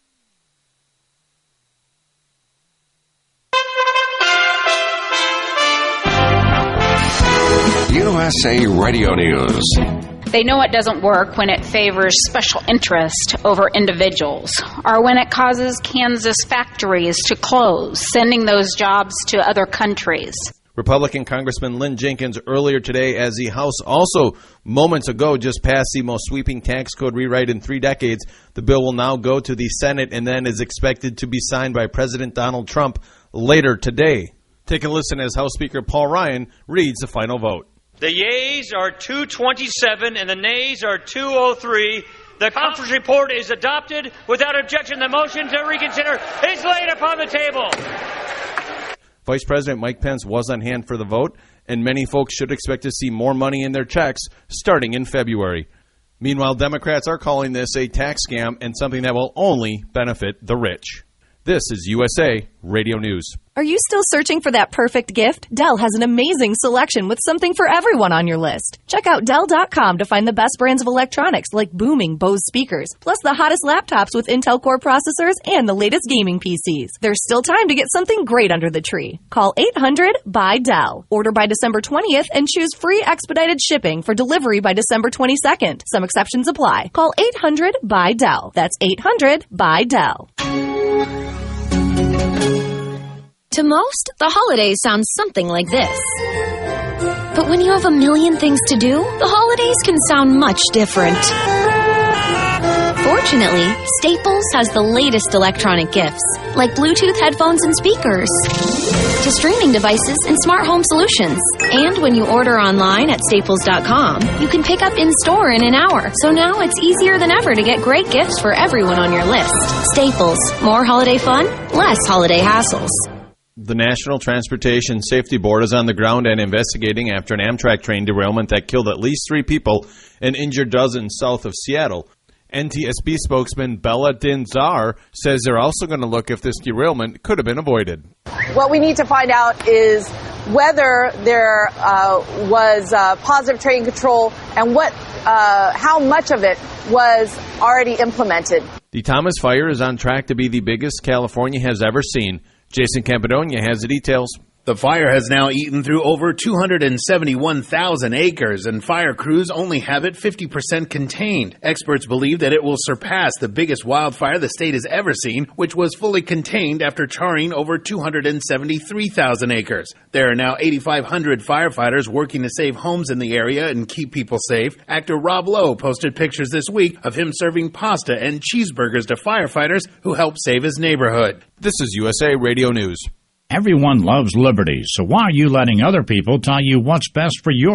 U S A Radio News. They know it doesn't work when it favors special interest over individuals, or when it causes Kansas factories to close, sending those jobs to other countries. Republican Congressman Lynn Jenkins earlier today, as the House also moments ago just passed the most sweeping tax code rewrite in three decades. The bill will now go to the Senate and then is expected to be signed by President Donald Trump later today. Take a listen as House Speaker Paul Ryan reads the final vote. The yeas are two twenty-seven and the nays are two oh three. The conference report is adopted without objection. The motion to reconsider is laid upon the table. Vice President Mike Pence was on hand for the vote, and many folks should expect to see more money in their checks starting in February. Meanwhile, Democrats are calling this a tax scam and something that will only benefit the rich. This is U S A Radio News. Are you still searching for that perfect gift? Dell has an amazing selection with something for everyone on your list. Check out Dell dot com to find the best brands of electronics like booming Bose speakers, plus the hottest laptops with Intel Core processors and the latest gaming P Cs. There's still time to get something great under the tree. Call eight hundred buy Dell. Order by December twentieth and choose free expedited shipping for delivery by December twenty-second. Some exceptions apply. Call eight hundred buy Dell. That's eight hundred buy Dell. To most, the holidays sound something like this. But when you have a million things to do, the holidays can sound much different. Fortunately, Staples has the latest electronic gifts, like Bluetooth headphones and speakers, to streaming devices and smart home solutions. And when you order online at staples dot com, you can pick up in-store in an hour. So now it's easier than ever to get great gifts for everyone on your list. Staples. More holiday fun, less holiday hassles. The National Transportation Safety Board is on the ground and investigating after an Amtrak train derailment that killed at least three people and injured dozens south of Seattle. N T S B spokesman Bella Dinzar says they're also going to look if this derailment could have been avoided. What we need to find out is whether there uh, was uh, positive train control and what, uh, how much of it was already implemented. The Thomas Fire is on track to be the biggest California has ever seen. Jason Campidonia has the details. The fire has now eaten through over two hundred seventy-one thousand acres, and fire crews only have it fifty percent contained. Experts believe that it will surpass the biggest wildfire the state has ever seen, which was fully contained after charring over two hundred seventy-three thousand acres. There are now eighty-five hundred firefighters working to save homes in the area and keep people safe. Actor Rob Lowe posted pictures this week of him serving pasta and cheeseburgers to firefighters who helped save his neighborhood. This is U S A Radio News. Everyone loves liberty, so why are you letting other people tell you what's best for your